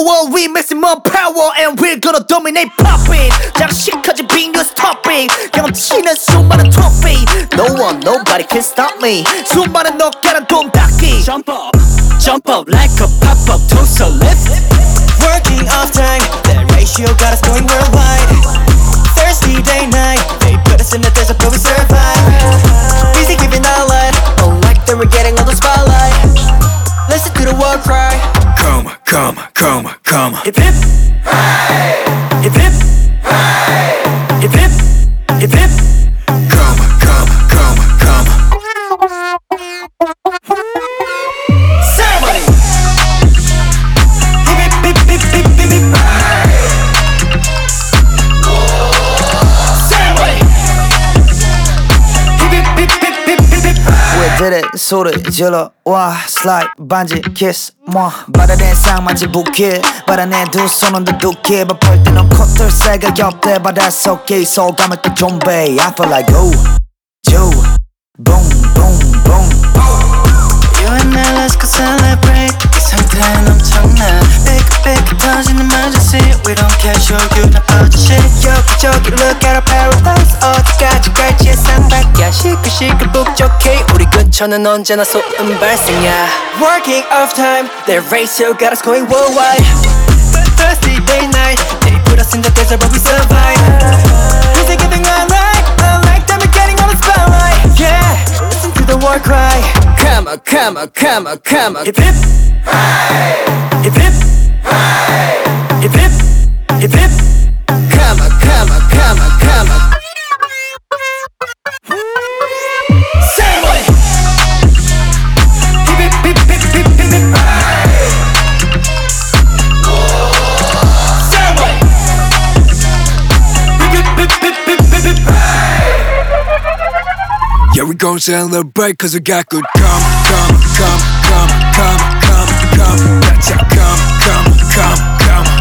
power, we maximum power, and we're gonna dominate popping. 장식하지 big news topic. 경치는 수많은 topic. No one, nobody can stop me. 수많은 어깨는 돔닦기. Jump up like a pop-up toaster lift. Working off time, that ratio got us going worldwide. Thirsty day night, they put us in the desert but we survive. Busy giving our light, unlike them we're getting all the spotlight. Listen to the war cry. Come, come, come, come. Hip hip, hey. Hip hip, hey. Hip hip, hip hip. Come, come, come, come. Ceremony. Hip hip hip hip hip hip hip. Ceremony. Hip hip hip hip hip hip hip. 왜 그래 소리 질러 와 슬라이드 반지 키스 뭐 바다에 쌍만지 부케 바다에 두 손은 두둑해 바쁠 때는 콧들 새가 옆에 바다 속에 소감을 또 좀배 I feel like oh Joe boom boom boom You and I let's go celebrate. 이 상태는 엄청나. Big big 터진 emergency. We don't care show you the other shit. 여기저기 look at our paradise. 어디까지 갈지 예상밖이야. 시끌시끌 북적해. 우리 근처는 언제나 소음 발생이야. Working off time. Their ratio got us going worldwide. Thirsty day night. They put us in the desert but we survive. Busy giving our light. Unlike them we're getting on the spotlight. Yeah, listen to the war cry. Come on, come on, come on, come on. Hip hip, hey. Hip hip, Hey. hip hip, hip hip. Come on, come on, come on, come on. Ceremony. Hip hip hip hip hip hip hip. Hey. Ceremony. Hip hip hip hip hip hip hip. Hey. Yeah, we gon' celebrate cause we got good come, come, come, come, come, come, come. That's how come, come, come, come.